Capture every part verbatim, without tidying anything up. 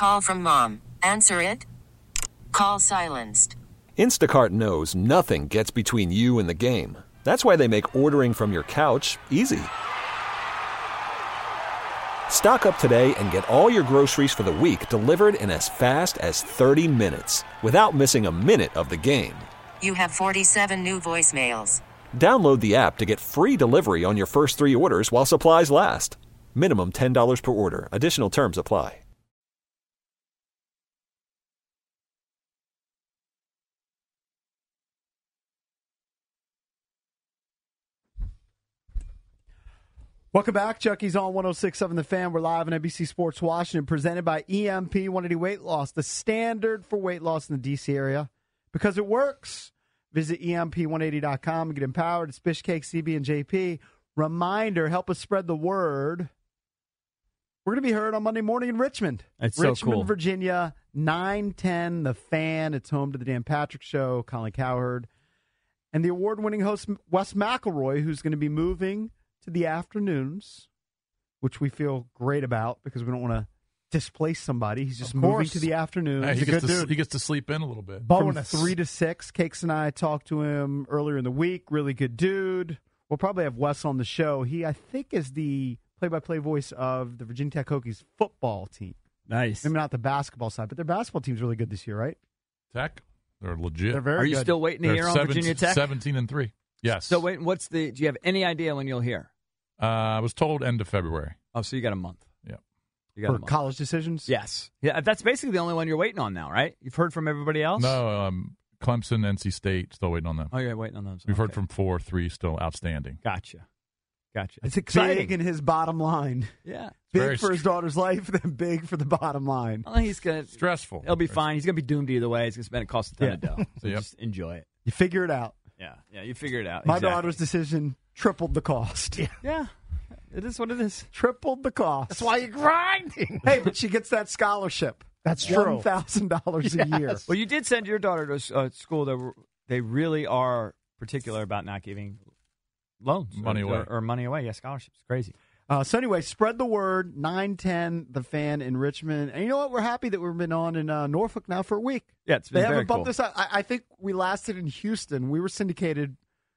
Call from mom. Answer it. Call silenced. Instacart knows nothing gets between you and the game. That's why they make ordering from your couch easy. Stock up today and get all your groceries for the week delivered in as fast as thirty minutes without missing a minute of the game. You have forty-seven new voicemails. Download the app to get free delivery on your first three orders while supplies last. Minimum ten dollars per order. Additional terms apply. Welcome back. Chucky's on one oh six point seven The Fan. We're live on N B C Sports Washington, presented by E M P one eighty Weight Loss, the standard for weight loss in the D C area. Because it works. Visit E M P one eighty dot com and get empowered. It's Fish Cake, C B, and J P. Reminder, help us spread the word. We're going to be heard on Monday morning in Richmond. That's Richmond, so cool. Virginia, nine ten The Fan. It's home to the Dan Patrick Show, Colin Cowherd, and the award-winning host, Wes McElroy, who's going to be moving to the afternoons, which we feel great about because we don't want to displace somebody. He's just moving to the afternoons. Hey, he, He's a gets good to, dude. he gets to sleep in a little bit. Bonus. From three to six. Cakes and I talked to him earlier in the week. Really good dude. We'll probably have Wes on the show. He, I think, is the play-by-play voice of the Virginia Tech Hokies football team. Nice. Maybe not the basketball side, but their basketball team's really good this year, right? Tech, they're legit. They're very Are you good. still waiting to They're hear on seventeen, Virginia Tech? seventeen and three. Yes. So wait, what's the? Do you have any idea when you'll hear? Uh, I was told end of February. Oh, so you got a month. Yeah. You got For a month. college decisions? Yes. Yeah, that's basically the only one you're waiting on now, right? You've heard from everybody else? No, um, Clemson, N C State, still waiting on them. Oh, you're waiting on those. We've Okay. heard from four, three, still outstanding. Gotcha. Gotcha. It's exciting. big in his bottom line. Yeah. Big very for his str- daughter's life, then big for the bottom line. Well, he's gonna Stressful. He'll be fine. He's gonna be doomed either way. He's gonna spend it cost a ton Yeah. of dough. So Yep. just enjoy it. You figure it out. Yeah. Yeah. You figure it out. My Exactly. daughter's decision tripled the cost. Yeah. It is what it is. Tripled the cost. That's why you're grinding. Hey, but she gets that scholarship. That's true. one thousand dollars a year. Well, you did send your daughter to a uh, school that were, they really are particular about not giving loans Money or, away. or, or money away. Yeah, scholarships. Crazy. Uh, so anyway, spread the word. nine ten The Fan in Richmond. And you know what? We're happy that we've been on in uh, Norfolk now for a week. Yeah, it's They been haven't very bumped cool. this up. I, I think we lasted in Houston. We were syndicated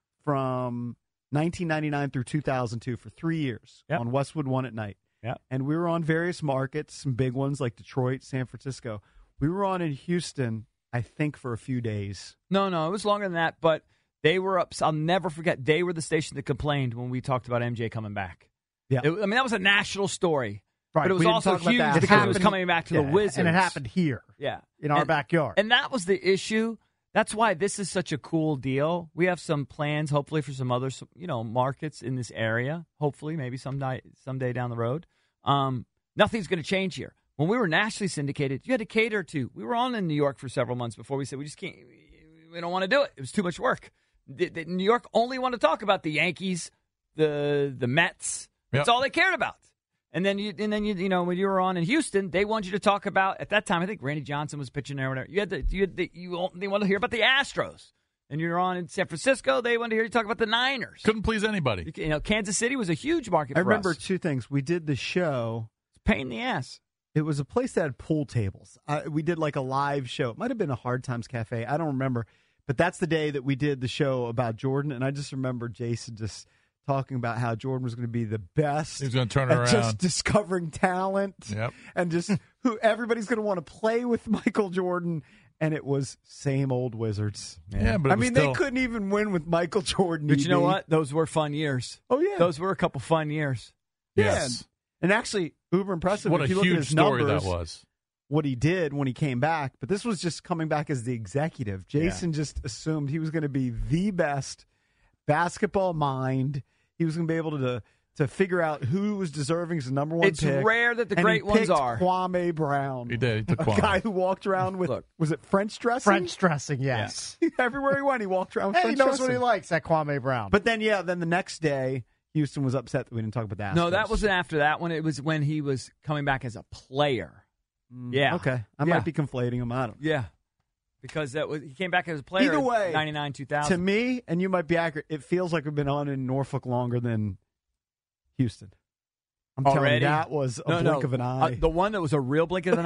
from nineteen ninety-nine through two thousand two for three years Yep. on Westwood One at night. Yep. And we were on various markets, some big ones like Detroit, San Francisco. We were on in Houston, I think, for a few days. No, no, it was longer than that, but they were up. I'll never forget. They were the station that complained when we talked about M J coming back. Yeah. It- I mean, that was a national story. Right. But it was We didn't also talk about huge that. because It it was happened- coming back to yeah, the Wizards. And it happened here Yeah. in our And- backyard. And that was the issue. That's why this is such a cool deal. We have some plans, hopefully, for some other, you know, markets in this area. Hopefully, maybe someday, someday down the road. Um, nothing's going to change here. When we were nationally syndicated, you had to cater to. We were on in New York for several months before we said we just can't. We don't want to do it. It was too much work. The, the, New York only wanted to talk about the Yankees, the the Mets. That's Yep. all they cared about. And then you, and then you, you know, when you were on in Houston, they wanted you to talk about. At that time, I think Randy Johnson was pitching there. Or whatever. You had to, you, had the, you they wanted to hear about the Astros. And you're on in San Francisco. They wanted to hear you talk about the Niners. Couldn't please anybody. You know, Kansas City was a huge market. I for remember us. two things. We did the show. It's a pain in the ass. It was a place that had pool tables. Uh, we did like a live show. It might have been a Hard Times Cafe. I don't remember. But that's the day that we did the show about Jordan. And I just remember Jason just talking about how Jordan was going to be the best. He was going to turn it at around. just discovering talent. Yep. And just who everybody's going to want to play with Michael Jordan. And it was same old Wizards. Yeah, but it I was mean, still, they couldn't even win with Michael Jordan. But you know E D. what? Those were fun years. Oh, yeah. Those were a couple fun years. Yes. And actually, uber impressive. What if a you look at huge his story numbers, that was. what he did when he came back. But this was just coming back as the executive. Jason just assumed he was going to be the best basketball mind. He was going to be able to to figure out who was deserving as the number one It's pick. rare that the And great he ones picked are. Kwame Brown. He did. He took A Kwame. guy who walked around with, Look. was it French dressing? French dressing, yes. Everywhere he went, he walked around with Hey, he French knows dressing. what he likes, that Kwame Brown. But then, yeah, then the next day, Houston was upset that we didn't talk about that. No, that wasn't after that one. It was when he was coming back as a player. Yeah. Okay. I Yeah. might be conflating him. I don't Yeah. Because that was he came back as a player Either way, ninety-nine, two To thousand. me, and you might be accurate, it feels like we've been on in Norfolk longer than Houston. I'm telling Already? you, that was a no, blink no. of an Uh, eye. the one that was a real blink of an eye,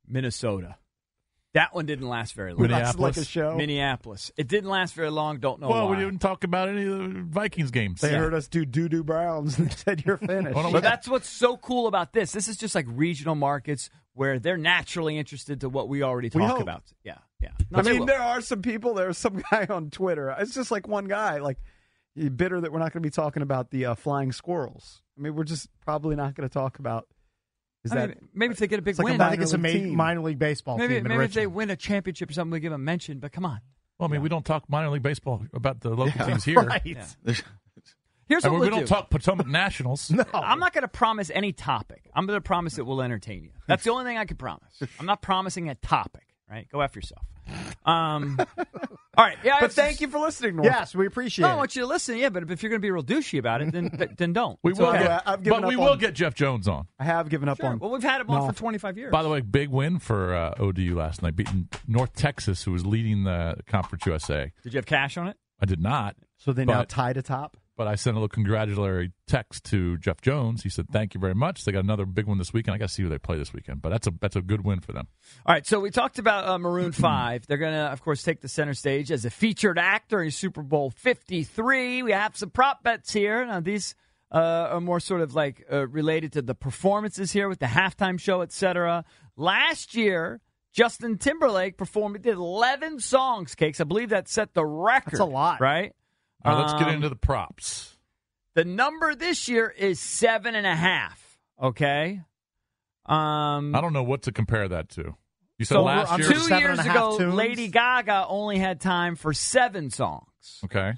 Minnesota. That one didn't last very long. That's like a show. Minneapolis. It didn't last very long. Don't know Well, why. we didn't talk about any of the Vikings games. They Yeah. heard us do doo-doo Browns and they said you're finished. Well, no, But that's what's so cool about this. This is just like regional markets where they're naturally interested to what we already We talk hope. about. Yeah, yeah. I No, they mean, will. there are some people. There's some guy on Twitter. It's just like one guy, like bitter that we're not going to be talking about the uh, flying squirrels. I mean, we're just probably not going to talk about. Is I that mean, maybe if they get a big it's like a win, I think it's a minor ma- league team. minor league baseball maybe team in maybe if they Richmond. win a championship or something, we give them a mention. But come on, Well, I mean, we don't talk minor league baseball about the local teams here. Right. Yeah. here's I what mean, we'll we don't do. talk Potomac Nationals. No. I'm not going to promise any topic. I'm going to promise it will entertain you. That's the only thing I can promise. I'm not promising a topic. Right? Go after yourself. Um, all right. Yeah. But thank you for listening, Norm. Yes, we appreciate No, I it. want you to listen. Yeah, but if you're going to be real douchey about it, then then don't. We So will, I- get, I've given but we up will on- get Jeff Jones on. I have given up Sure. on. Well, we've had him on No. for twenty-five years. By the way, big win for uh, O D U last night, beating North Texas, who was leading the Conference U S A. Did you have cash on it? I did not, So they now But- tied atop. but I sent a little congratulatory text to Jeff Jones. He said, "Thank you very much. They got another big one this weekend. I got to see who they play this weekend, but that's a that's a good win for them." All right, so we talked about uh, Maroon five. They're going to, of course, take the center stage as a featured actor in Super Bowl fifty-three. We have some prop bets here. Now, these uh, are more sort of like uh, related to the performances here with the halftime show, et cetera. Last year, Justin Timberlake performed, he did eleven songs, Cakes. I believe that set the record. That's a lot. Right? All right, let's get Um, into the props. The number this year is seven and a half. Okay? Um, I don't know what to compare that to. You said So last we're- I'm year. sure Two seven years and a half ago, tunes? Lady Gaga only had time for seven songs. Okay.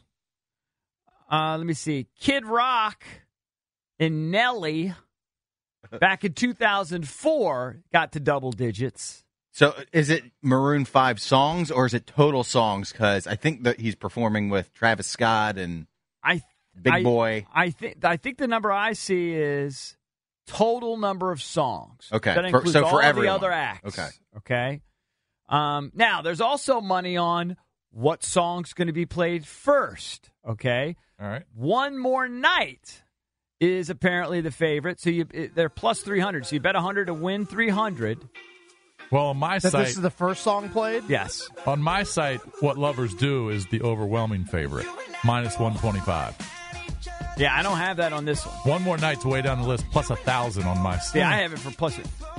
Uh, let me see. Kid Rock and Nelly back in two thousand four got to double digits. So is it Maroon five songs or is it total songs? Because I think that he's performing with Travis Scott and I Big I- Boy. I think I think the number I see is total number of songs. Okay, That for- includes so for all the everyone. other acts. Okay. Okay. Um, now there's also money on what song's going to be played first. Okay. All right. One More Night is apparently the favorite. So you it- they're plus three hundred. So you bet one hundred to win three hundred. Well, on my That site, this is the first song played? Yes. on my site, What Lovers Do is the overwhelming favorite, minus one twenty-five. Yeah, I don't have that on this one. One More Night's way down the list, plus a thousand on my site. Yeah, I have it for plus.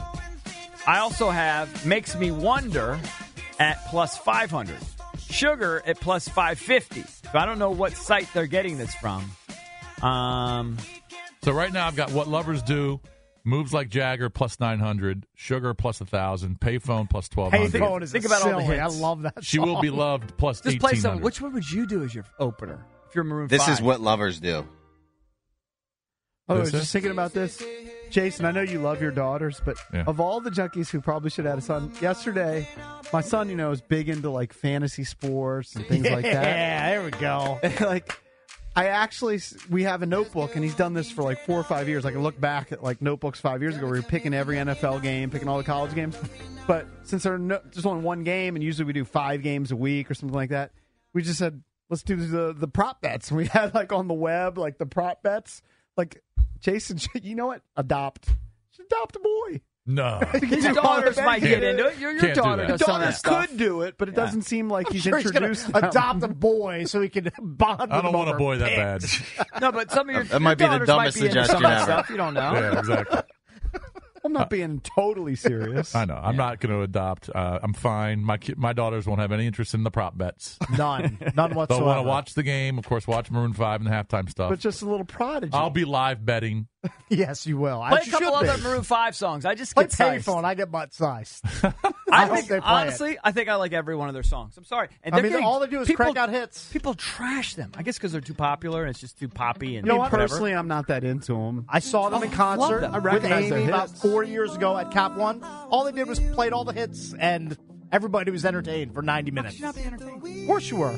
I also have Makes Me Wonder at plus five hundred. Sugar at plus five fifty. So I don't know what site they're getting this from. Um, So right now I've got What Lovers Do, Moves Like Jagger plus nine hundred, Sugar plus one thousand, Payphone plus twelve hundred. Payphone is Think a about all the silly. I hits. love that She song. Will Be Loved plus just play eighteen some. hundred. Which one would you do as your opener if you're Maroon This five? is what lovers do. Oh, I This was is- just thinking about this. Jason, I know you love your daughters, but Yeah. of all the junkies who probably should have had a son, yesterday, my son, you know, is big into like fantasy sports and things yeah, like that. there we go. like, I actually, we have a notebook, and he's done this for like four or five years. I can look back at like notebooks five years ago where we were picking every N F L game, picking all the college games. But since there's no, just only one game, and usually we do five games a week or something like that, we just said, let's do the, the prop bets. And we had like on the web, like the prop bets. Like, Jason, you know what? Adopt. Just adopt a boy. No. His daughters might get into it. Your, your Can't do daughter that. does His some of that daughters stuff. could do it, but it Yeah. doesn't seem like he's Sure, he's gonna introduced them. adopt a boy so he can bond with I don't him want a over boy that picks. bad. No, but some of your, That might your be the daughters might dumbest be into some suggestion of that ever. stuff. You don't know. Yeah, exactly. I'm not being totally serious. I know. I'm not going to adopt. Uh, I'm fine. My ki- my daughters won't have any interest in the prop bets. None. None They'll whatsoever. want to watch the game. Of course, watch Maroon five and the halftime stuff. But just a little prodigy. I'll be live betting. Yes, you will. Play As a you couple should other be. Maroon five songs. I just Play get sized. Payphone. I get butt sized. I I hope think, they play honestly, I think I like every one of their songs. I'm sorry. And I they're mean, getting- all they do is people, crank out hits. People trash them. I guess because they're too popular and it's just too poppy and You know what? whatever. Personally, I'm not that into him. I saw them in Oh, concert love them. I with recognize their Amy about hits. four years ago at Cap One. All they did was played all the hits, and everybody was entertained for ninety minutes. Should not be entertained. Of course you were.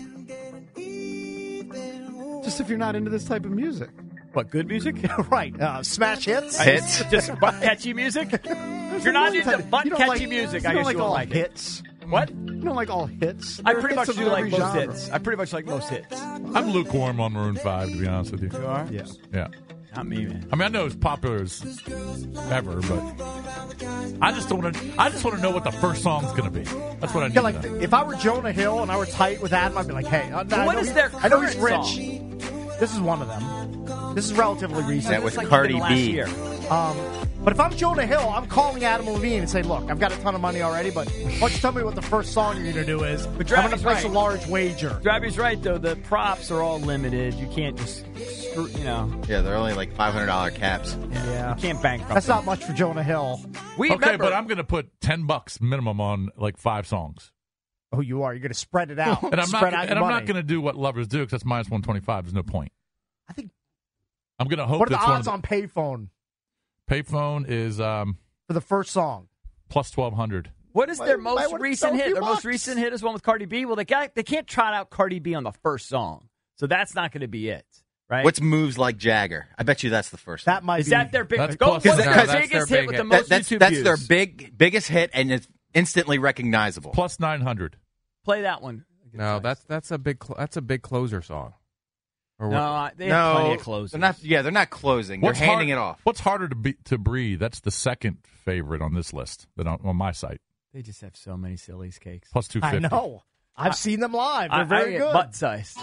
Just if you're not into this type of music. What, good music? Right. Uh, smash hits. Hits. Just butt catchy music? If you're not into butt You don't catchy like- music, you I don't guess like you won't all like it. hits. What? You don't like all hits. I There are pretty much hits do of like every most genre. hits. I pretty much like most hits. I'm lukewarm on Maroon five, to be honest with you. You are? Yeah. Yeah. Not me, man. I mean, I know it's popular as ever, but I just don't want to. I just want to know what the first song's going to be. That's what I need Yeah, like to know. if I were Jonah Hill and I were tight with Adam, I'd be like, "Hey, uh, I What know is he- their I know he's rich. current This is one of them. This is relatively recent. That was It's like Cardi within the last B. year. Um, but if I'm Jonah Hill, I'm calling Adam Levine and say, "Look, I've got a ton of money already, but why don't you tell me what the first song you're going to do is? But I'm going to Dravi's place a right. large wager." Drabby's right, though. The props are all limited. You can't just, screw- you know, Yeah, they're only like five hundred dollars caps. Yeah, you can't bankrupt that's them. not much for Jonah Hill. We Okay, remember, but I'm going to put ten bucks minimum on like five songs, Oh, you are. You're going to spread it out. and I'm spread not. out your And I'm money. not going to do what lovers do because that's minus one twenty five. There's no point. I think. I'm going to hope What are the that's one odds of on Payphone the, Payphone is um, for the first song? plus twelve hundred. what is Why- their why most would it recent sell a hit? few Their bucks? most recent hit is one with Cardi B. Well, they got they can't trot out Cardi B on the first song, so that's not going to be it, right? What's Moves Like Jagger? I bet you that's the first That one. might is be. that their big? That's Go, plus- what's No, their that's their biggest big hit with hit. the That- most that's YouTube that's views? their big biggest hit, and it's instantly recognizable. Plus nine hundred. Play that one. No, that's that's a big cl- that's a big closer song. Or no. what? I- They have plenty No, of closers. they're not. Yeah, they're not closing. They're What's handing hard- it off. What's harder to be to breathe? That's the second favorite on this list than on, on my site. They just have so many sillies cakes. Plus two I fifty. know. I've seen them live. They're I, very I get good. butt sized.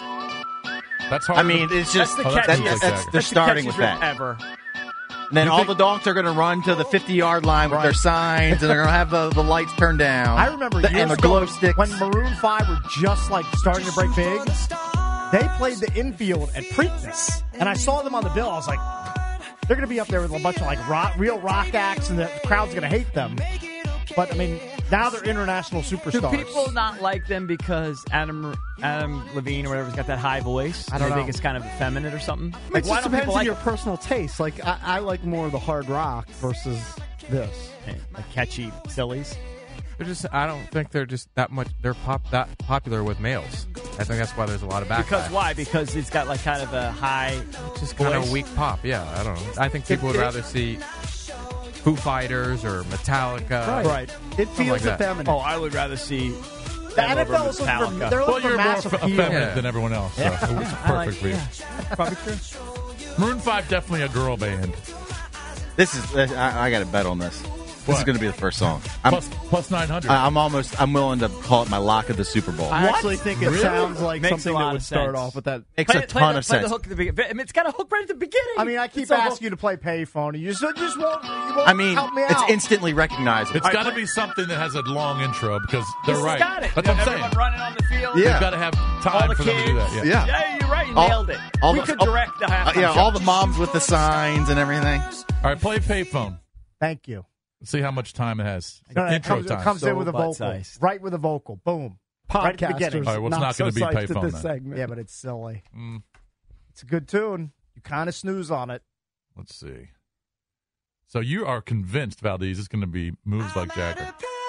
That's hard. I mean, it's just That's the Oh, that's that's, catchiest. like that's- Jagger. they're That's the starting catchiest with riff that. ever. And then You all think- the dogs are going to run to the fifty-yard line with their signs, and they're going to have the, the lights turned down. I remember The- years and the ago glow sticks. when Maroon five were just like starting to break big. They played the infield at Preakness, and I saw them on the bill. I was like, they're going to be up there with a bunch of like rock, real rock acts, and the crowd's going to hate them. But I mean, now they're international Do superstars. people not like them because Adam Adam Levine or whatever's got that high voice? I don't they know. think it's kind of effeminate or something. It Like, just why don't depends people on like your personal taste. Like I, I like more of the hard rock versus this. it? like catchy sillies? They're just I don't think they're just that much they're pop that popular with males. I think that's why there's a lot of backlash. Because why? Because it's got like kind of a high, Just kind of voice. weak pop. Yeah, I don't know. I think people would rather see Foo Fighters or Metallica. Right. It feels like that. effeminate. Oh, I would rather see The them N F L over is looking for, Metallica. they're well, looking for you're more mass f- appeal. effeminate Yeah. than everyone else. So it's perfect I like- for you. yeah. Probably true. Maroon five definitely a girl band. This is. I, I got to bet on this. This is What? going to be the first song. I'm, Plus plus nine hundred. I- I'm almost. I'm willing to call it my lock of the Super Bowl. I actually think it Really? sounds like Makes something a lot that would of start sense. off with that. Makes Play, a play ton the, of play sense. the hook at the beginning. I mean, it's got a hook right at the beginning. I mean, I keep It's a hook. asking you to play payphone, and you just, you just won't. You won't I mean, help me it's out. instantly recognizable. It's got to be something that has a long intro because they're This has right. got it. That's what I'm Everyone saying. running on the field. Yeah. They've got to have All time the for them to do kids. that. Yeah. Yeah. Yeah, you're right. You All- nailed it. all we the- could all- direct the halftime Uh, yeah, show. all the moms with the signs and everything. All right, play payphone. Thank you. Let's see how much time it has. No, no, it Intro comes, it time. comes So in with a vocal, butt-sized. right with a vocal. Boom. Right at the beginning. Podcasters All right, well, it's not so gonna be psyched at payphone this then. segment. Yeah, but it's silly. Mm, It's a good tune. You kind of snooze on it. let's see. So you are convinced, Valdez, it's going to be Moves Like Jagger.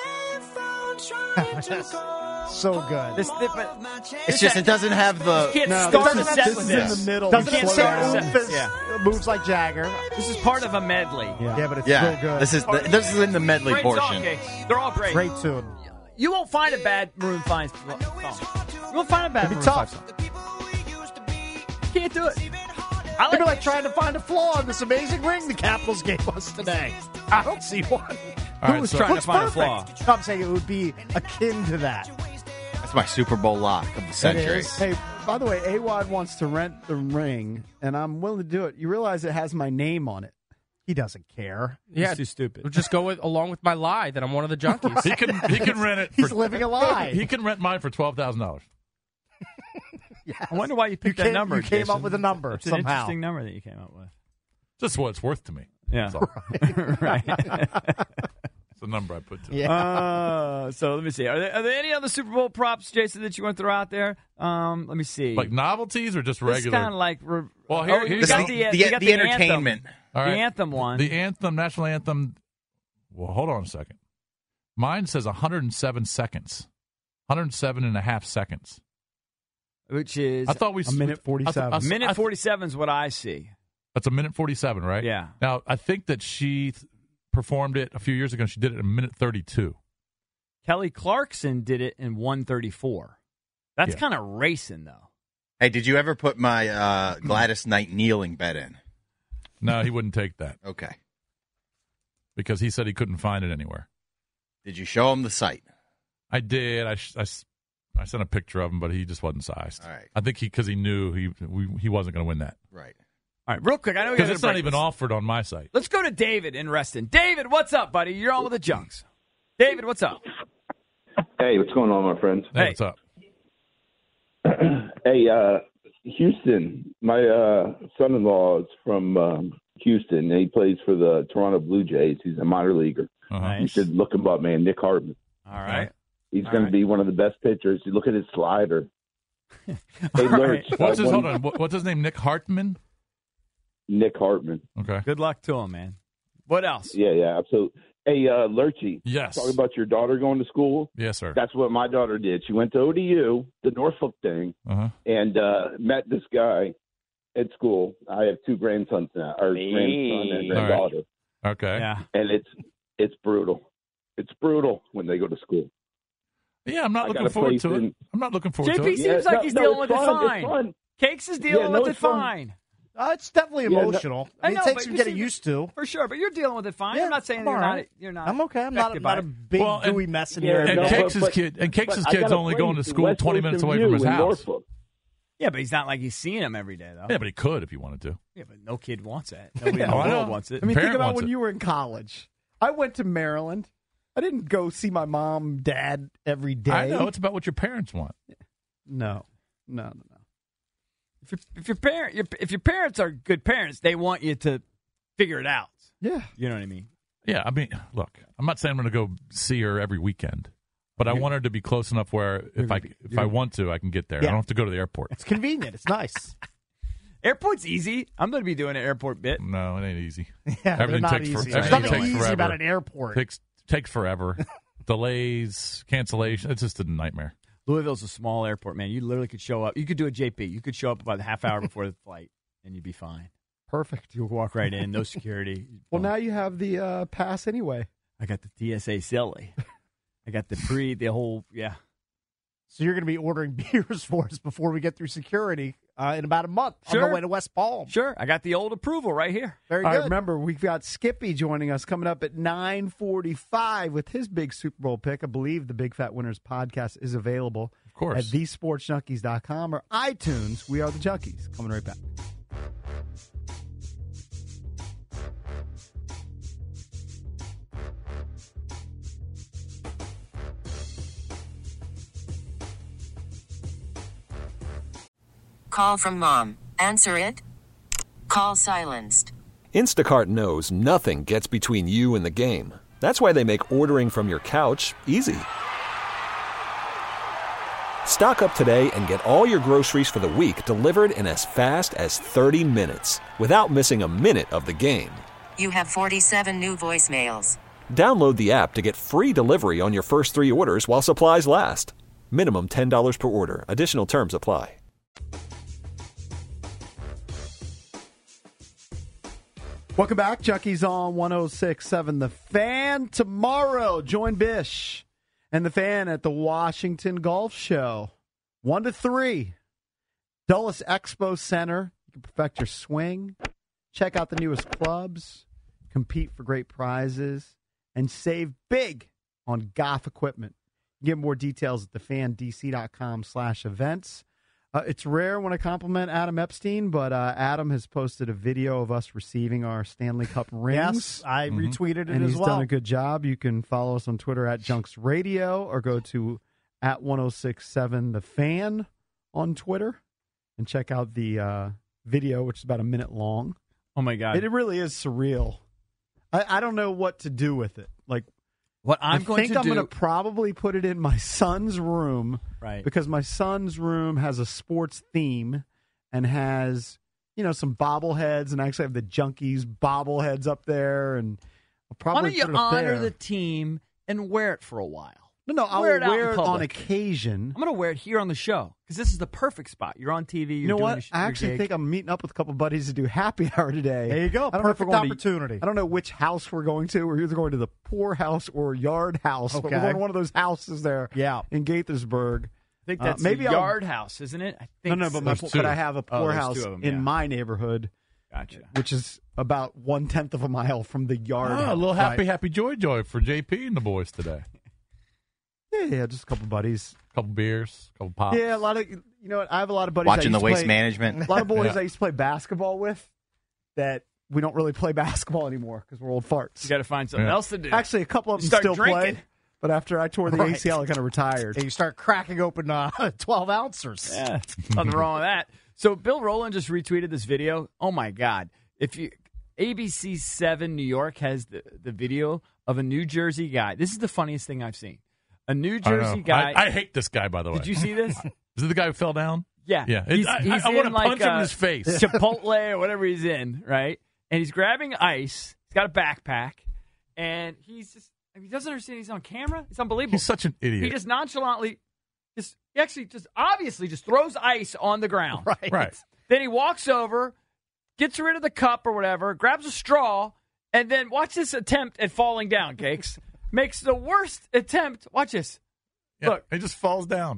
So good. This, this, but It's just it doesn't have you the. can't No, start this the is, set this with is in this. the middle. Doesn't You it slow start down. with Yeah. yeah. moves like Jagger? This is part of a medley. Yeah. Yeah, but it's Yeah, still good. this is the, this is in the medley Great song, portion. Cakes. They're all great. great tune. You won't find a bad Maroon five song. You won't find a bad It'd be Maroon tough. five song. You can't do it. I It'd be like like trying to find a flaw in this amazing ring the Capitals gave us today. I don't see one. All right, was so trying to Looks find a perfect. flaw. No, I'm saying it would be akin to that. That's my Super Bowl lock of the century. is. Hey, by the way, A W O D wants to rent the ring, and I'm willing to do it. You realize it has my name on it. He doesn't care. Yeah, It's too stupid. Just go with, along with my lie that I'm one of the junkies. He can he can rent it. He's For, living a lie. he can rent mine for twelve thousand dollars. I wonder why you picked You that came- number. you came up Jason. with a number It's an somehow. interesting number that you came up with. Just what it's worth to me. Yeah. That's all. right. It's the number I put to it. Yeah. Uh, so let me see. Are there, are there any other Super Bowl props, Jason, that you want to throw out there? Um, let me see. Like novelties or just This is regular? kind of like. Re- Well, here- oh, here's you got the- the, uh, the- you got the anthem. entertainment. All The right. anthem one. The anthem, national anthem. Well, hold on a second. Mine says one hundred seven seconds. one hundred seven and a half seconds. which is I thought we a minute forty-seven. I th- I th- minute I th- forty-seven is what I see. That's a minute forty-seven, right? Yeah. Now I think that she th- performed it a few years ago. She did it in a minute thirty-two. Kelly Clarkson did it in one thirty-four. That's Yeah. kind of racing, though. Hey, did you ever put my uh, Gladys Knight kneeling bet in? No, he wouldn't take that Okay. because he said he couldn't find it anywhere. Did you show him the site? I did. I, sh- I, s- I sent a picture of him, but he just wasn't sized. All right. I think he because he knew he we, he wasn't going to win that Right. All right, real quick. I know we because got it's not even offered on my site. Let's go to David in Reston. David, what's up, buddy? You're on with the Junks. David, what's up? Hey, what's going on, my friends? Hey, what's up? Hey, uh, Houston. My uh, son-in-law is from um, Houston, and he plays for the Toronto Blue Jays. He's a minor leaguer. Uh-huh. You should look him up, man. Nick Hartman. All right. He's All going right. to be one of the best pitchers. You look at his slider. Hey, All Lurch, right. What's uh, his one- hold on? What, what's his name? Nick Hartman. Nick Hartman. Okay. Good luck to him, man. What else? Yeah, yeah, absolutely. Hey, uh, Lurchy. Yes. Talk about your daughter going to school. Yes, sir. That's what my daughter did. She went to O D U, the Norfolk thing, Uh-huh. and uh, met this guy at school. I have two grandsons now, or grandson and All right. granddaughter, Okay. Yeah. and it's it's brutal. It's brutal when they go to school. Yeah, I'm not I looking got a forward place to it. in- I'm not looking forward J to P it. seems Yeah, like no, he's no, dealing it's with it fun. fine. It's fun. Cakes is dealing Yeah, no, with it it's fun. fine. Uh, it's definitely Yeah, no- emotional. I I mean, know, it takes but some you getting seem- used to. For sure, but you're dealing with it fine. Yeah, I'm not saying I'm you're all not. right. You're not. I'm okay. I'm not, affected not by a it. big Well, and- gooey mess in Yeah, here. And no, Cakes' but- but- kid and Cakes' but I kid's got a only going to place, school West twenty Ocean minutes away View from his in house. Norfolk. Yeah, but he's not like he's seeing him every day, though. Yeah, but he could if he wanted to. Yeah, but no kid wants that. Nobody in Oh, the I world know. wants it. I mean, Parent think about wants when it. you were in college. I went to Maryland. I didn't go see my mom, dad every day. I know it's about what your parents want. No, no, no, no. If your if your parent your, if your parents are good parents, they want you to figure it out. Yeah. You know what I mean? Yeah, I mean, look, I'm not saying I'm going to go see her every weekend, but I want her to be close enough where if I if I want to, I can get there. I Yeah. don't have to go to the airport. It's convenient. It's nice. Airport's easy. I'm going to be doing an airport bit. No, it ain't easy. Yeah, Everything they're not takes easy. for- There's everything nothing takes easy forever. about an airport. Takes takes forever. Delays, cancellation. It's just a nightmare. Louisville's a small airport, man. You literally could show up. You could do a J P. You could show up about a half hour before the flight, and you'd be fine. Perfect. You walk right in, no security. Well, now you have the uh, pass anyway. I got the T S A silly. I got the pre, the whole, yeah. So you're going to be ordering beers for us before we get through security uh, in about a month on Sure. the way to West Palm. Sure, I got the old approval right here. Very All good. right, remember, we've got Skippy joining us coming up at nine forty-five with his big Super Bowl pick. I believe the Big Fat Winners podcast is available Of course. at the sports junkies dot com or iTunes. We are the Junkies. Coming right back. Call from mom. Answer it. Call silenced. Instacart knows nothing gets between you and the game. That's why they make ordering from your couch easy. Stock up today and get all your groceries for the week delivered in as fast as thirty minutes without missing a minute of the game. You have forty-seven new voicemails. Download the app to get free delivery on your first three orders while supplies last. Minimum ten dollars per order. Additional terms apply. Welcome back, Junkies on one oh six point seven The Fan. Tomorrow, join Bish and The Fan at the Washington Golf Show. one to three. Dulles Expo Center. You can perfect your swing. Check out the newest clubs. Compete for great prizes. And save big on golf equipment. Get more details at thefandc.com slash events. Uh, it's rare when I compliment Adam Epstein, but uh, Adam has posted a video of us receiving our Stanley Cup rings. Yes, I Mhm. retweeted it and as he's well. done a good job. You can follow us on Twitter at Junks Radio or go to at one oh six point seven The Fan on Twitter and check out the uh, video, which is about a minute long. Oh, my God. It really is surreal. I, I don't know what to do with it. Like, What I'm I going think to I'm do. going to probably put it in my son's room. Right. Because my son's room has a sports theme and has, you know, some bobbleheads, and I actually have the Junkies bobbleheads up there, and I'll Why probably don't you put it up honor there. the team and wear it for a while? No, no, I'll Wear wear it out in it on public. occasion. I'm going to wear it here on the show because this is the perfect spot. You're on T V. You're You know doing what? your sh- I your actually gig. think I'm meeting up with a couple buddies to do happy hour today. There you go. I don't know if we're Perfect going to- opportunity. I don't know which house we're going to. We're either going to the Poor House or Yard House. But Okay. we're going to one of those houses there Yeah. in Gaithersburg. I think Uh, that's maybe the I'll- Yard House, isn't it? I No, think no, but, my, There's but two. I have a Oh, poor there's house two of them, in yeah. my neighborhood. Gotcha. which is about one tenth of a mile from the yard. Oh, a house. little happy, Right. happy, joy, joy for J P and the boys today. Yeah, yeah, just a couple buddies. Couple beers, couple pops. Yeah, a lot of you know what? I have a lot of buddies. Watching I the used to waste play- management. A lot of boys Yeah. I used to play basketball with that we don't really play basketball anymore because we're old farts. You got to find something Yeah. else to do. Actually, a couple of them Start still drinking. play, but after I tore the Right. A C L, I kind of retired. And you start cracking open uh, twelve ounces. Yeah, nothing wrong with that. So Bill Rowland just retweeted this video. Oh my God! If you A B C seven New York has the, the video of a New Jersey guy. This is the funniest thing I've seen. A New I don't Jersey know. guy. I, I hate this guy, by the way. Did you see this? Is it the guy who fell down? Yeah, Yeah. He's, I, he's I, I in want to like punch him in a his face. Chipotle or whatever he's in, right? And he's grabbing ice. He's got a backpack, and he's just. He doesn't understand he's on camera. It's unbelievable. He's such an idiot. He just nonchalantly, just he actually just obviously just throws ice on the ground. Right. Right. Then he walks over, gets rid of the cup or whatever, grabs a straw, and then watch this attempt at falling down, Cakes. Makes the worst attempt. Watch this. Yeah, Look. he just falls down.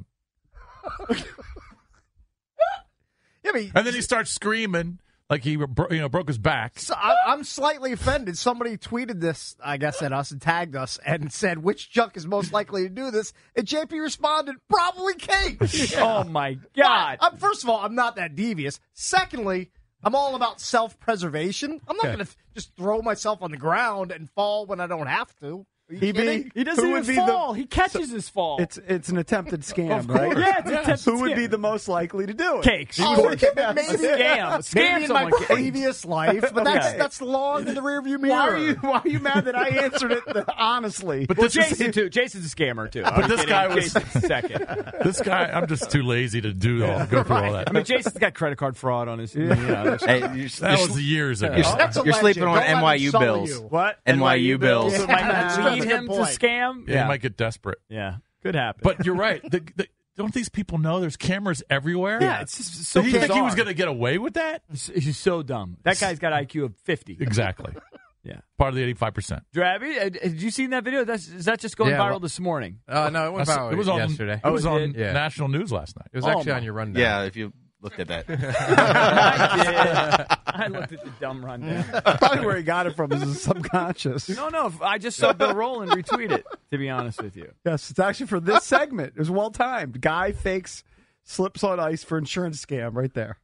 Yeah, but And then he starts screaming like he bro- you know, broke his back. So I, I'm slightly offended. Somebody tweeted this, I guess, at us and tagged us and said, which junk is most likely to do this? And J P responded, probably Kate. Oh, my God. I'm, first of all, I'm not that devious. Secondly, I'm all about self-preservation. I'm not Okay. going to just throw myself on the ground and fall when I don't have to. Are you He be- kidding? He doesn't Who even would be the- fall. he catches his fall. It's it's an attempted scam, Of right? course. Yeah, it's an attempted Who would scam. be the most likely to do it? Cakes. Oh, Of course. okay, maybe, A scam. A scam maybe in my someone can- previous life, but that's Okay. that's long in the rearview mirror. Why are you Why are you mad that I answered it the, honestly? But Well, this is- Jason, too. Jason's a scammer, too. But this guy was- Jason's second. This guy, I'm just too lazy to do all, go through all that. I mean, Jason's got credit card fraud on his. You know, there's- Hey, you're, That you're- was years ago. you're, That's a you're sleeping legend. on Don't let him N Y U sully bills. you. What? N Y U bills. So it might That's a lead good him to point. scam. Yeah, he might get desperate. Yeah, could happen. But you're right. The, the, don't these people know there's cameras everywhere? yeah, it's just so So you think he bizarre. was going to get away with that? He's, he's so dumb. That guy's got I Q of fifty. Exactly. Yeah. Part of the eighty-five percent. Drabby, uh, did you see that video? That's, is that just going Yeah, viral well- this morning? Uh, no, it went viral It was on yesterday. It was Oh, it on did? Yeah. national news last night. It was Oh, actually my- on your rundown. Yeah, if you looked at that. I did. I looked at the dumb rundown. Probably where he got it from is his subconscious. No, no. I just saw Bill Rowland retweet it, to be honest with you. Yes, it's actually for this segment. It was well timed. Guy fakes slips on ice for insurance scam right there.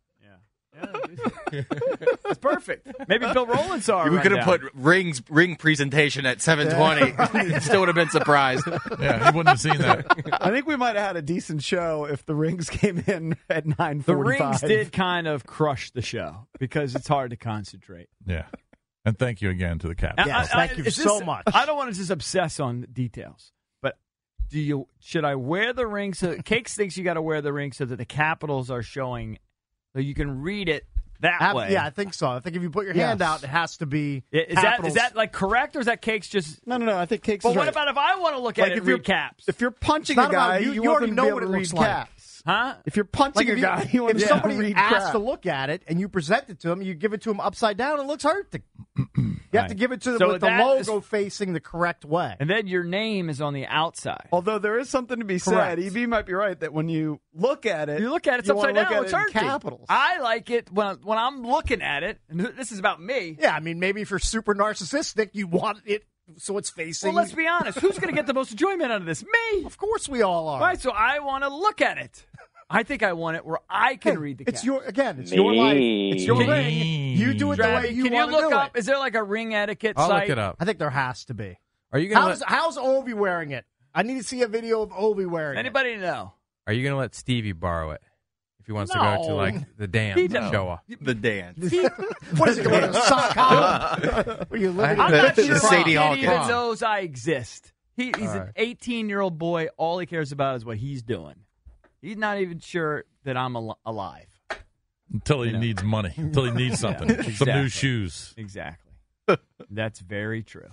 It's perfect. Maybe Bill Rowland saw it. We could have put rings ring presentation at seven twenty. Still would have been surprised. Yeah, he wouldn't have seen that. I think we might have had a decent show if the rings came in at nine The forty-five. rings did kind of crush the show because it's hard to concentrate. Yeah. And thank you again to the captain. Yes, thank you is so this- much. I don't want to just obsess on details, but do you? Should I wear the ring? So Cakes thinks you got to wear the ring so that the capitals are showing, so you can read it that Ab- way. Yeah, I think so. I think if you put your Yes. hand out, it has to be. I- Is that capitals. is that like correct or is that Cakes just? No, no, no. I think Cakes But is what right. about if I want to look Like, at it if and you're- read caps? If you're punching It's not a guy, about you. you, You want already them to know be able what to it read looks like. caps. Huh? If you're punching Like if a you- guy, you want if to somebody read asks crap. to look at it and you present it to him, you give it to him upside down, it looks hurt. You have to Right. give it to them So with the that logo is- facing the correct way. And then your name is on the outside. Although there is something to be Correct. said, E B might be right that when you look at it, You look at it, it's you wanna upside look down. at It's it in hurting. capitals. I like it when when I'm looking at it, and this is about me. Yeah, I mean, maybe if you're super narcissistic, you want it so it's facing. Well, let's be honest. Who's going to get the most enjoyment out of this? Me. Of course, we all are. Right. So I want to look at it. I think I want it where I can Hey, read the. It's cap. your again. It's your life. It's your Can you- ring. You do it the Drabby, way you can you want to look do up? it. Is there like a ring etiquette I'll site? look it up. I think there has to be. Are you gonna How's let, How's Ovi wearing it? I need to see a video of Ovi wearing Anybody know? Are you gonna let Stevie borrow it if he wants to No. go to like the dance He don't. show off? The dance. it. What is it? Going to sock hop? Are you living? I'm The- not the sure Sadie my kid Hawkins. even knows I exist. He, he's All an right. eighteen-year-old boy. All he cares about is what he's doing. He's not even sure that I'm al- alive. Until he You know. needs money. Until he needs something. Yeah, Some exactly. new shoes. Exactly. That's very true.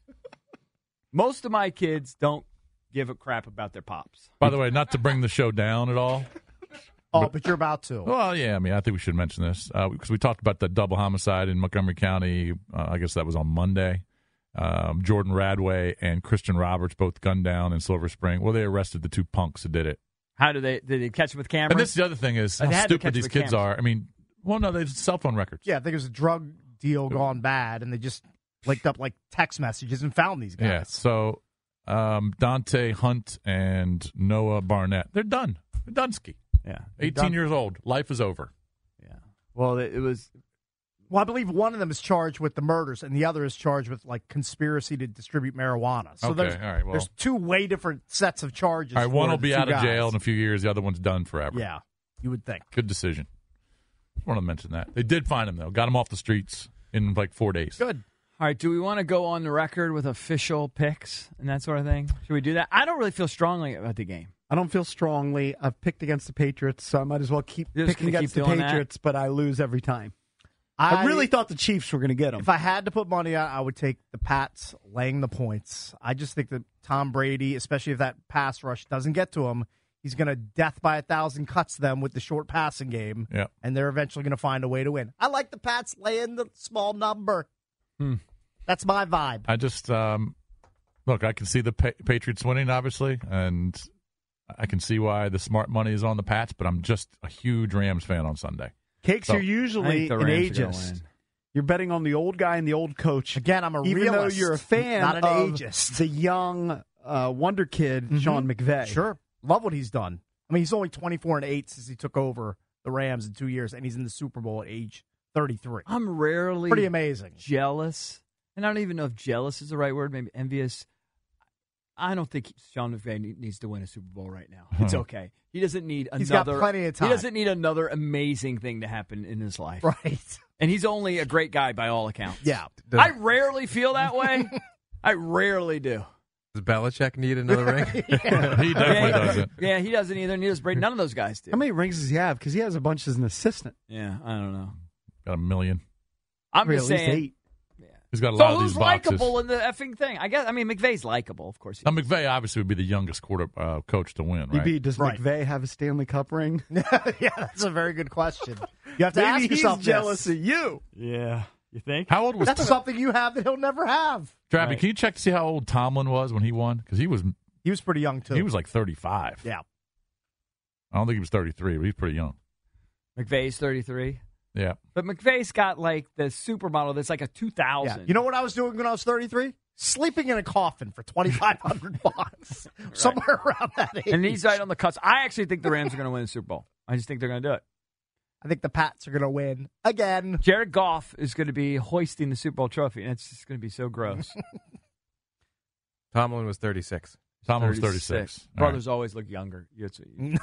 Most of my kids don't give a crap about their pops. By the way, not to bring the show down at all. Oh, but you're about to. Well, yeah, I mean, I think we should mention this uh, because we talked about that double homicide in Montgomery County. Uh, I guess that was on Monday. Um, Jordan Radway and Christian Roberts both gunned down in Silver Spring. Well, they arrested the two punks that did it. How do they did they catch them with cameras? And this is the other thing is They how had to stupid catch these with kids cameras. are. I mean, Well, no, they cell phone records. Yeah, I think it was a drug deal gone bad, and they just linked up like text messages and found these guys. Yeah, so um, Dante Hunt and Noah Barnett, they're done. They're Dunsky. Yeah. eighteen Done. years old. Life is over. Yeah. Well, it, it was. Well, I believe one of them is charged with the murders, and the other is charged with like conspiracy to distribute marijuana. So Okay, there's, all right, well. there's two way different sets of charges. All right, one for will the be two out of guys. jail in a few years. The other one's done forever. Yeah, you would think. Good decision. I want to mention that. They did find him, though. Got him off the streets in like four days. Good. All right, do we want to go on the record with official picks and that sort of thing? Should we do that? I don't really feel strongly about the game. I don't feel strongly. I've picked against the Patriots, so I might as well keep You're just picking gonna against keep the doing that? Patriots, but I lose every time. I, I really thought the Chiefs were going to get them. If I had to put money on, I would take the Pats laying the points. I just think that Tom Brady, especially if that pass rush doesn't get to him, he's going to death by a thousand cuts them with the short passing game, Yeah. and they're eventually going to find a way to win. I like the Pats laying the small number. Hmm. That's my vibe. I just um, look. I can see the pa- Patriots winning, obviously, and I can see why the smart money is on the Pats. But I'm just a huge Rams fan on Sunday. Cakes So- are I usually think the an Rams are gonna ageist. win. You're betting on the old guy and the old coach. Again, I'm a even realist, though you're a fan not an of ageist. the young uh, wonder kid, Mm-hmm. Sean McVay. Sure. Love what he's done. I mean, he's only twenty-four and eight since he took over the Rams in two years, and he's in the Super Bowl at age thirty-three. I'm rarely Pretty amazing. jealous, and I don't even know if jealous is the right word. Maybe envious. I don't think Sean McVay ne- needs to win a Super Bowl right now. It's okay. He doesn't need He's got another. plenty of time. He doesn't need another amazing thing to happen in his life. Right. And he's only a great guy by all accounts. Yeah. Does, I rarely feel that way. I rarely do. does Belichick need another ring? he definitely yeah, doesn't. Yeah, he doesn't either. Neither does Brady. None of those guys do. How many rings does he have? Because he has a bunch as an assistant. Yeah, I don't know. Got a million. I'm Really, just at least saying. eight. He's got a So lot of who's these boxes. likable in the effing thing? I guess. I mean, McVay's likable, of course. He Now, McVay obviously would be the youngest quarter uh, coach to win, D B, right? does Right. McVay have a Stanley Cup ring? Yeah, that's a very good question. You have to Maybe ask he's yourself jealous this. of you. Yeah. You think? How old was That's something you have that he'll never have. Travis? Right. Can you check to see how old Tomlin was when he won? Because he was He was pretty young, too. he was like thirty-five. Yeah. I don't think he was thirty-three, but he's pretty young. McVay's thirty-three. Yeah. But McVay's got like the supermodel that's like a two thousand. Yeah. You know what I was doing when I was thirty-three? Sleeping in a coffin for twenty-five hundred bucks. Somewhere around that age. And he's right on the cusp. I actually think the Rams are going to win the Super Bowl. I just think they're going to do it. I think the Pats are going to win again. Jared Goff is going to be hoisting the Super Bowl trophy, and it's just going to be so gross. Tomlin was thirty-six. Tomlin was thirty-six. All right. Brothers always look younger. It's-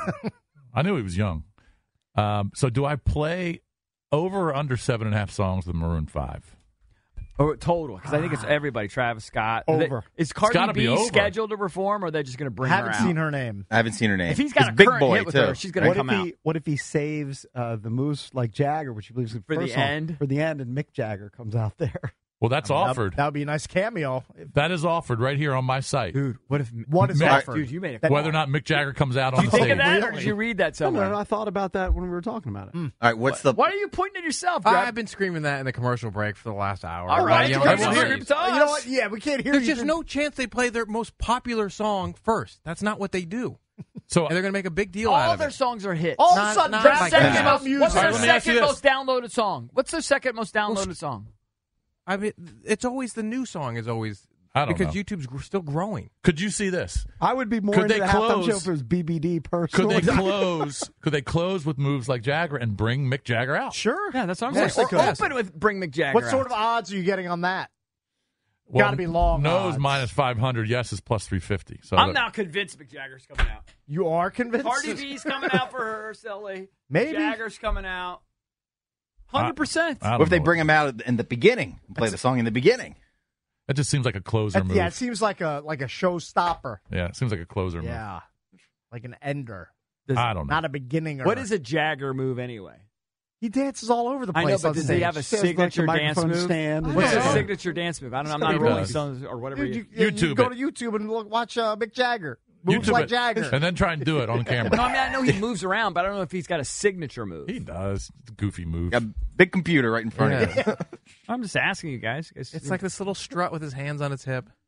I knew he was young. Um, so do I play over or under seven and a half songs with Maroon five? Or total, because I think it's everybody. Travis Scott. Are they- Over. Is It's Cardi gotta B be over. scheduled to perform, or are they just going to bring I haven't her out? seen her name. I haven't seen her name. If he's got It's a Big current Boy hit with too. her, she's going to What come if out. he what if he saves uh, the moose like Jagger, which he believes is the For the first song, end? for the end, and Mick Jagger comes out there? Well, that's That- offered. That would be a nice cameo. That is offered right here on my site. Dude, what if What is Mick- offered? Dude, you made a Whether or not Mick Jagger comes out on Did you the think stage. of that, or Really? did you read that I, don't know, somewhere? I thought about that when we were talking about it. All right, what's the? Why are you pointing at yourself? I- Greg? I've been screaming that in the commercial break for the last hour. All right, Yeah, you I'm guys not will hear hear you. it to us. You know what? Yeah, we can't hear There's you. just no chance they play their most popular song first. That's not what they do. So And they're going to make a big deal out All of their it. songs are hits. All of Not- a sudden, not Travis like Scott that. came out music. What's All their right, let me ask you second this. most downloaded song? What's their second most downloaded song? I mean, it's always the new song is always I don't because know. YouTube's gr- still growing. Could you see this? I would be more Could into they the halftime close- show if it was B B D Could personally. they close? Could they close with moves like Jagger and bring Mick Jagger out? Sure. Yeah, that's what I'm Of saying. course they Or could. open with Bring Mick Jagger What sort out. of odds are you getting on that? Well, Gotta be long No is odds. minus five hundred. Yes is plus three fifty. So I'm that- now convinced Mick Jagger's coming out. You are convinced? Cardi B's coming out for her, silly. Maybe. Jagger's coming out. one hundred percent. I don't What if they know. bring him out in the beginning? Play the song in the beginning. That just seems like a closer That- move. yeah, it seems like a like a showstopper. Yeah, it seems like a closer move. Yeah, like an ender, I don't know. not a beginning. What is a Jagger move anyway? He dances all over the I place. know, but on does stage. he have a Says like signature the dance microphone move? stand. What's Yeah. his signature dance move? I don't know. I'm not a He Rolling does. Stones or whatever. Dude, you, you, you YouTube go it. to YouTube and look, watch uh, Mick Jagger moves YouTube like it, Jagger. and then try and do it on no, camera. I mean I know he moves around, but I don't know if he's got a signature move. He does. It's a goofy move. Got a big computer right in front of you. I'm just asking you guys. It's, It's like this little strut with his hands on his hip.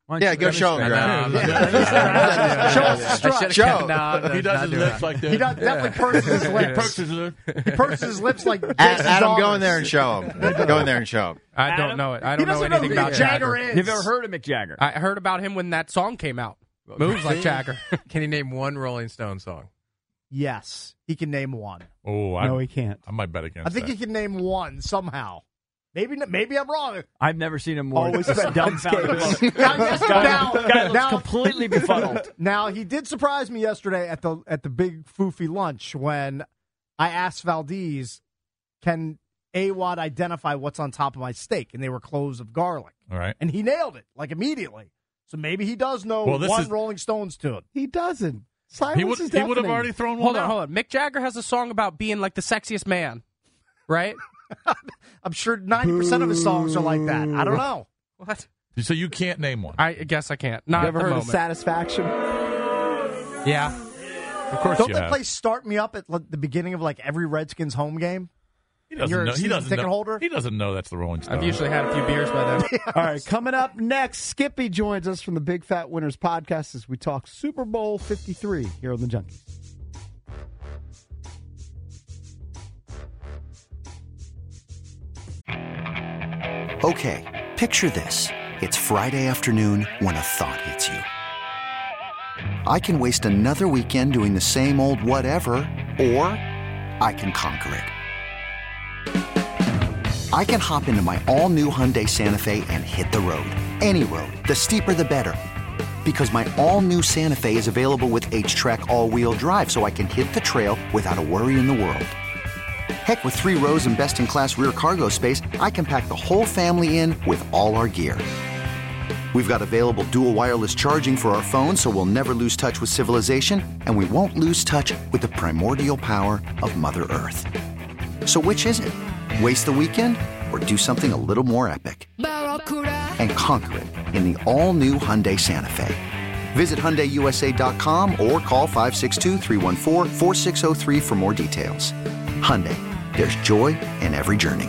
Why don't Yeah, you go show him. Nah, Graham. nah, Yeah. Show us the strut. Show. No, no, He does not his doing lips that. like this. He does, definitely purses his He lips. purses his lips. He purses his lips like A- Jason's Adam, go daughters. in there and show him. Go in there and show him. I don't Adam? know it. I He don't know doesn't know anything who about Mick Jagger. Jagger is. You've ever heard of Mick Jagger? I heard about him when that song came out. Moves like Jagger. Can you name one Rolling Stone song? Yes, he can name one. Oh, I, No, he can't. I might bet against I think that. he can name one somehow. Maybe maybe I'm wrong. I've never seen him more Always spent dumbfounded. Now, look. yes, Guy, now, guy looks now- completely befuddled. Now he did surprise me yesterday at the at the big foofy lunch when I asked Valdez, "Can A-Wad identify what's on top of my steak?" And they were cloves of garlic, All right. and he nailed it like immediately. So maybe he does know Well, this one is- Rolling Stones tune. He doesn't. Silence He would, is he would have deafening. already thrown one Hold on, out. hold on. Mick Jagger has a song about being like the sexiest man, right? I'm sure ninety percent of his songs are like that. I don't know. What? So you can't name one. I guess I can't. Not You at ever the heard moment. of Satisfaction? Yeah. Of course Don't you they have. play "Start Me Up" at like, the beginning of like every Redskins home game? He doesn't You're a know. He season doesn't ticket know. holder? He doesn't know that's the Rolling Stones. I've usually had a few beers by then. All right, coming up next, Skippy joins us from the Big Fat Winners podcast as we talk Super Bowl fifty-three here on the Junkies. Okay, picture this. It's Friday afternoon when a thought hits you. I can waste another weekend doing the same old whatever, or I can conquer it. I can hop into my all-new Hyundai Santa Fe and hit the road. Any road. The steeper, the better. Because my all-new Santa Fe is available with H-Track all-wheel drive, so I can hit the trail without a worry in the world. Heck, with three rows and best-in-class rear cargo space, I can pack the whole family in with all our gear. We've got available dual wireless charging for our phones, so we'll never lose touch with civilization, and we won't lose touch with the primordial power of Mother Earth. So which is it? Waste the weekend or do something a little more epic? And conquer it in the all-new Hyundai Santa Fe. Visit Hyundai U S A dot com or call five six two, three one four, four six zero three for more details. Hyundai, there's joy in every journey.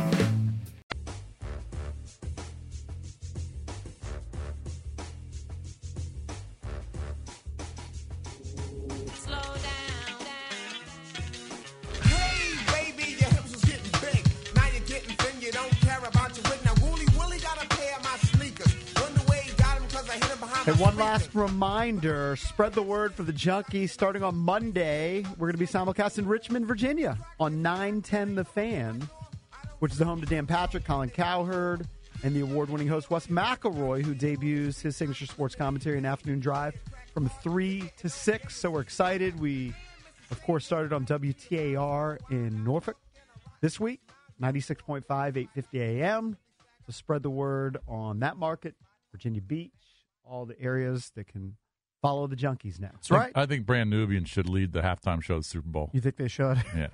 And one last reminder, spread the word for the Junkies. Starting on Monday, we're going to be simulcast in Richmond, Virginia on nine ten The Fan, which is the home to Dan Patrick, Colin Cowherd, and the award-winning host Wes McElroy, who debuts his signature sports commentary and afternoon drive from three to six. So we're excited. We, of course, started on W T A R in Norfolk this week, ninety-six point five, eight fifty a.m. So spread the word on that market, Virginia Beach, all the areas that can follow the Junkies now. That's right. I think Brand Nubian should lead the halftime show of the Super Bowl. You think they should? Yeah.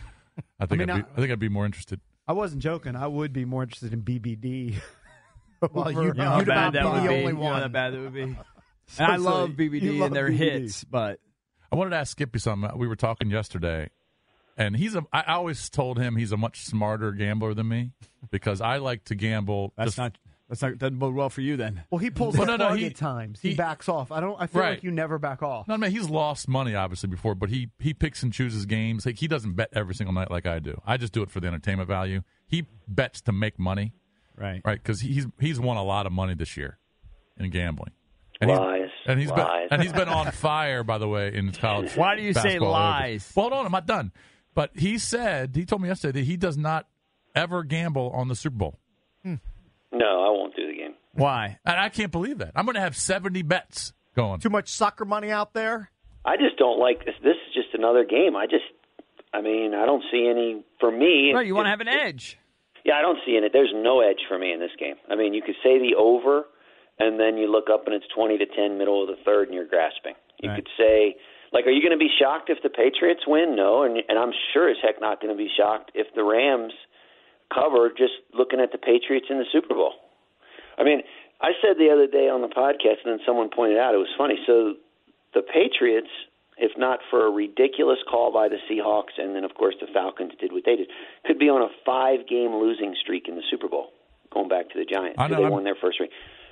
I think I mean, would be, I- I think I'd be more interested. I wasn't joking. I would be more interested in B B D. Well, over- you- You know how You'd bad about that be would the be. only You know how one. bad that would be. And So- I so love B B you D love and their B B D. hits, but I wanted to ask Skippy something. We were talking yesterday, and he's a. I always told him he's a much smarter gambler than me because I like to gamble. that's just- not that's not doesn't bode well for you then. Well, he pulls Well, the no, no, plug he- at times. He, he- backs off. I don't. I feel Right. like you never back off. No, I mean, he's lost money obviously before, but he he picks and chooses games. Like he doesn't bet every single night like I do. I just do it for the entertainment value. He bets to make money, Right. right? Because he's he's won a lot of money this year in gambling. And Lies. He's, and he's Lies. been and he's been on fire, by the way, in his college. Why do you say basketball lies? Well, hold on, I'm not done. But he said he told me yesterday that he does not ever gamble on the Super Bowl. No, I won't do the game. Why? And I can't believe that. I'm going to have seventy bets going. Too much soccer money out there. I just don't like this. This is just another game. I just, I mean, I don't see any, for me. Right, you want to it- have an edge. Yeah, I don't see any. There's no edge for me in this game. I mean, you could say the over, and then you look up and it's twenty to ten, middle of the third, and you're grasping. You Right. could say, like, are you going to be shocked if the Patriots win? No, and and I'm sure as heck not going to be shocked if the Rams cover. Just looking at the Patriots in the Super Bowl. I mean, I said the other day on the podcast, and then someone pointed out it was funny. So the Patriots, if not for a ridiculous call by the Seahawks, and then, of course, the Falcons did what they did, could be on a five-game losing streak in the Super Bowl, going back to the Giants. I know, They I'm- won their first ring.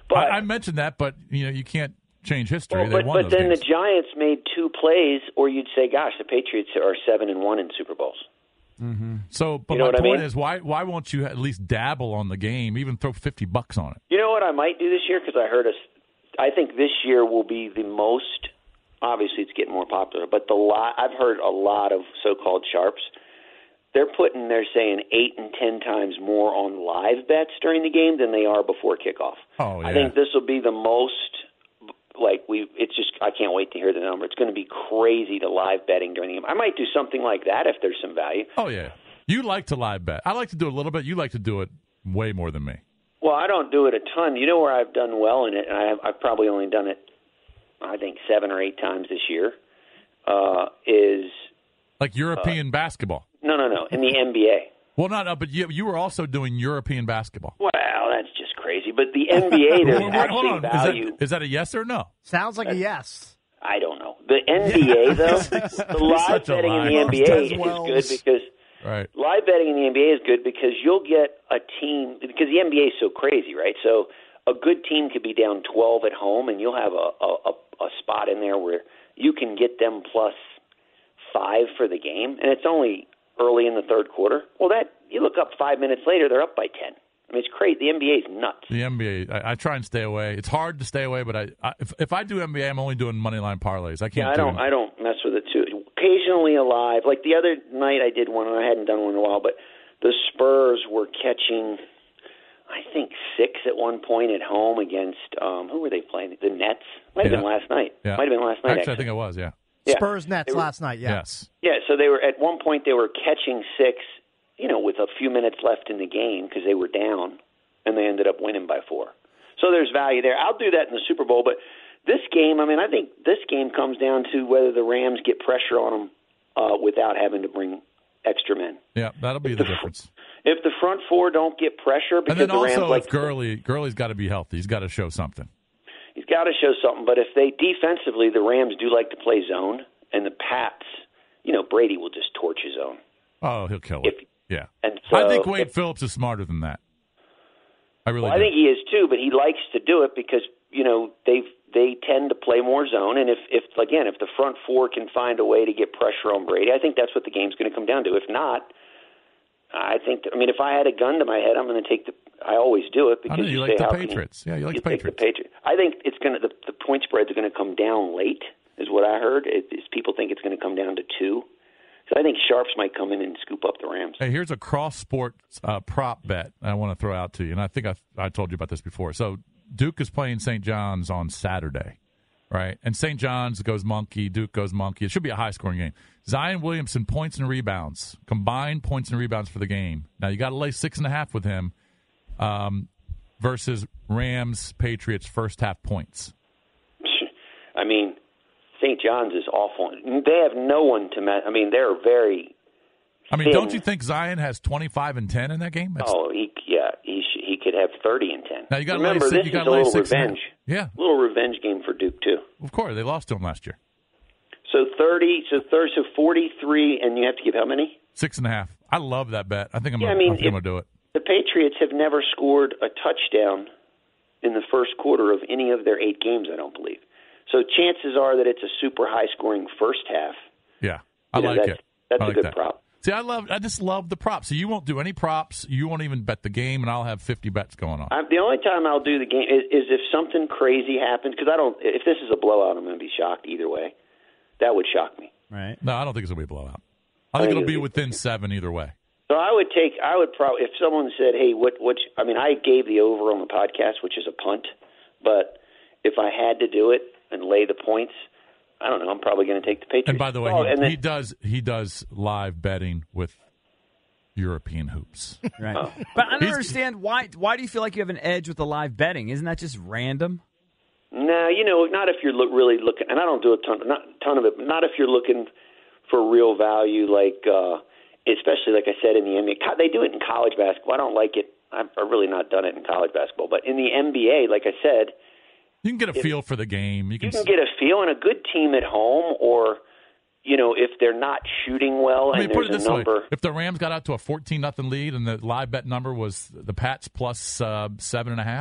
But I, I mentioned that, but you know you can't change history. well, they but won but those then games. the Giants made two plays, or you'd say, "Gosh, the Patriots are seven and one in Super Bowls." Mm-hmm. So, but You know my what I point mean? is, why why won't you at least dabble on the game, even throw fifty bucks on it? You know what I might do this year? Because I heard us. I think this year will be the most. Obviously, it's getting more popular, but the lot. I've heard a lot of so-called sharps. They're putting. They're saying eight and ten times more on live bets during the game than they are before kickoff. Oh, yeah. I think this will be the most. Like we, it's just. I can't wait to hear the number. It's going to be crazy to live betting during the game. I might do something like that if there's some value. Oh yeah, you like to live bet. I like to do a little bit. You like to do it way more than me. Well, I don't do it a ton. You know where I've done well in it, and I've, I've probably only done it, I think, seven or eight times this year, uh, is... Like European uh, basketball. No, no, no, in the N B A. Well, no, no, but you, you were also doing European basketball. Well, that's just crazy. But the N B A, there's Hold actually on. value. Is that, is that a yes or no? Sounds like a yes. I don't know. The N B A, though, the live betting in the N B A is good because... Right. Live betting in the N B A is good because you'll get a team – because the N B A is so crazy, right? So a good team could be down twelve at home, and you'll have a, a, a spot in there where you can get them plus five for the game, and it's only early in the third quarter. Well, that you look up five minutes later, they're up by ten. I mean, it's crazy. The N B A is nuts. The N B A, I, I try and stay away. It's hard to stay away, but I, I if, if I do N B A, I'm only doing money line parlays. I can't. Yeah, I do don't. I don't mess with it too. Occasionally alive, like the other night, I did one, and I hadn't done one in a while. But the Spurs were catching, I think, six at one point at home against um, who were they playing? The Nets. Might have yeah. been last night. Yeah. Might have been last night. Actually, actually. I think it was. Yeah. yeah. Spurs Nets were, last night. Yeah. Yes. Yeah. So they were at one point they were catching six, you know, with a few minutes left in the game because they were down. And they ended up winning by four. So there's value there. I'll do that in the Super Bowl. But this game, I mean, I think this game comes down to whether the Rams get pressure on them uh, without having to bring extra men. Yeah, that'll be the, the difference. If the front four don't get pressure, because and then the also Rams like if Gurley, Gurley's got to be healthy. He's got to show something. He's got to show something. But if they defensively, the Rams do like to play zone, and the Pats, you know, Brady will just torch his zone. Oh, he'll kill it. If, yeah. And so I think Wade if, Phillips is smarter than that. I really well, do. I think he is too, but he likes to do it because you know they they tend to play more zone, and if if again if the front four can find a way to get pressure on Brady, I think that's what the game's going to come down to. If not, I think I mean if I had a gun to my head, I'm going to take the. I always do it because I know, you, you like say, the how Patriots. You, yeah, you like you the Patriots. The Patriots. I think it's going to the, the point spreads are going to come down late, is what I heard. It, is people think it's going to come down to two. So I think sharps might come in and scoop up the Rams. Hey, here's a cross sport uh, prop bet I want to throw out to you, and I think I I told you about this before. So Duke is playing Saint John's on Saturday, right? And Saint John's goes monkey, Duke goes monkey. It should be a high scoring game. Zion Williamson points and rebounds, combined points and rebounds for the game. Now you got to lay six and a half with him, um, versus Rams Patriots first half points. I mean. Saint John's is awful. They have no one to match. I mean, they're very. I mean, thin. Don't you think Zion has twenty-five and ten in that game? That's... Oh, he yeah, he sh- he could have thirty and ten. Now you got to remember lay, this you is gotta a lay little six revenge. Yeah, a little revenge game for Duke too. Of course, they lost to him last year. So thirty, so thirty, so forty-three, and you have to give how many? Six and a half. I love that bet. I think I'm yeah, gonna, I mean, I think I'm gonna do it. The Patriots have never scored a touchdown in the first quarter of any of their eight games. I don't believe. So chances are that it's a super high-scoring first half. Yeah, I you know, like that's, it. That's I a like good that. prop. See, I love. I just love the props. So you won't do any props. You won't even bet the game, and I'll have fifty bets going on. I, the only time I'll do the game is, is if something crazy happens. Because I don't. If this is a blowout, I'm going to be shocked either way. That would shock me. Right. No, I don't think it's going to be a blowout. I think, I think it'll be within seven either way. So I would take. I would probably if someone said, "Hey, what? What?" I mean, I gave the over on the podcast, which is a punt. But if I had to do it and lay the points, I don't know. I'm probably going to take the Patriots. And by the way, oh, he, and then, he does he does live betting with European hoops. Right. Oh. But I don't understand why. Why do you feel like you have an edge with the live betting? Isn't that just random? No, you know, not if you're look, really looking. And I don't do a ton, not ton of it. But not if you're looking for real value, like uh, especially like I said in the N B A. They do it in college basketball. I don't like it. I've really not done it in college basketball, but in the N B A, like I said. You can get a if, feel for the game. You can, you can get a feel, and a good team at home, or you know, if they're not shooting well, I mean, and put it there's this a number. way: if the Rams got out to a fourteen nothing lead, and the live bet number was the Pats plus uh, seven and a half, yeah,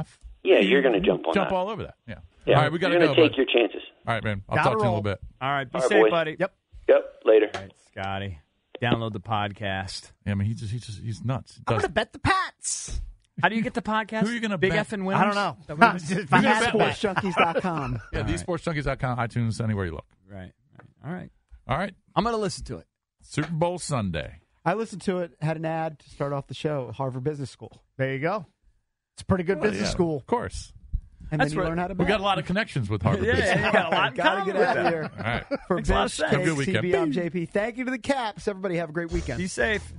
yeah, you're going to jump on jump that. all over that. Yeah. Yeah, All right, we got to you're go. going to take bud. your chances. All right, man. I'll Gotta talk to you in a little roll. bit. All right, be All right, safe, boys. buddy. Yep. Yep, later. All right, Scotty. Download the podcast. Yeah, I mean, he just, he just, he's nuts. He I'm does- going to bet the Pats. How do you get the podcast? Who are you gonna Big bet? effing winners? I don't know. That what it is? If I had to bet. sports junkies dot com. yeah, All these right. sports junkies dot com, iTunes, anywhere you look. Right. right. All right. All right. I'm going to listen to it. Super Bowl Sunday. I listened to it, had an ad to start off the show at Harvard Business School. There you go. It's a pretty good Well, business yeah, school. Of course. And That's then you right. learn how to We bet. got a lot of connections with Harvard Yeah, Business. yeah, you got a lot in Gotta common get with out of them. here. All right. For Makes a lot of Bish, sense. Have a good K C B, weekend. I'm J P. Thank you to the Caps. Everybody have a great weekend. Be safe.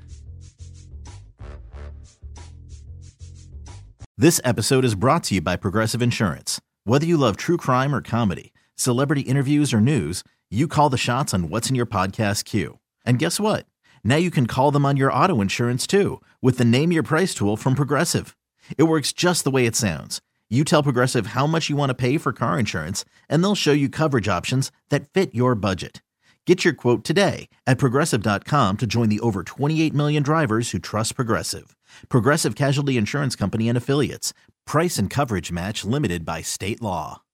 This episode is brought to you by Progressive Insurance. Whether you love true crime or comedy, celebrity interviews or news, you call the shots on what's in your podcast queue. And guess what? Now you can call them on your auto insurance too with the Name Your Price tool from Progressive. It works just the way it sounds. You tell Progressive how much you want to pay for car insurance, and they'll show you coverage options that fit your budget. Get your quote today at Progressive dot com to join the over twenty-eight million drivers who trust Progressive. Progressive Casualty Insurance Company and Affiliates. Price and coverage match limited by state law.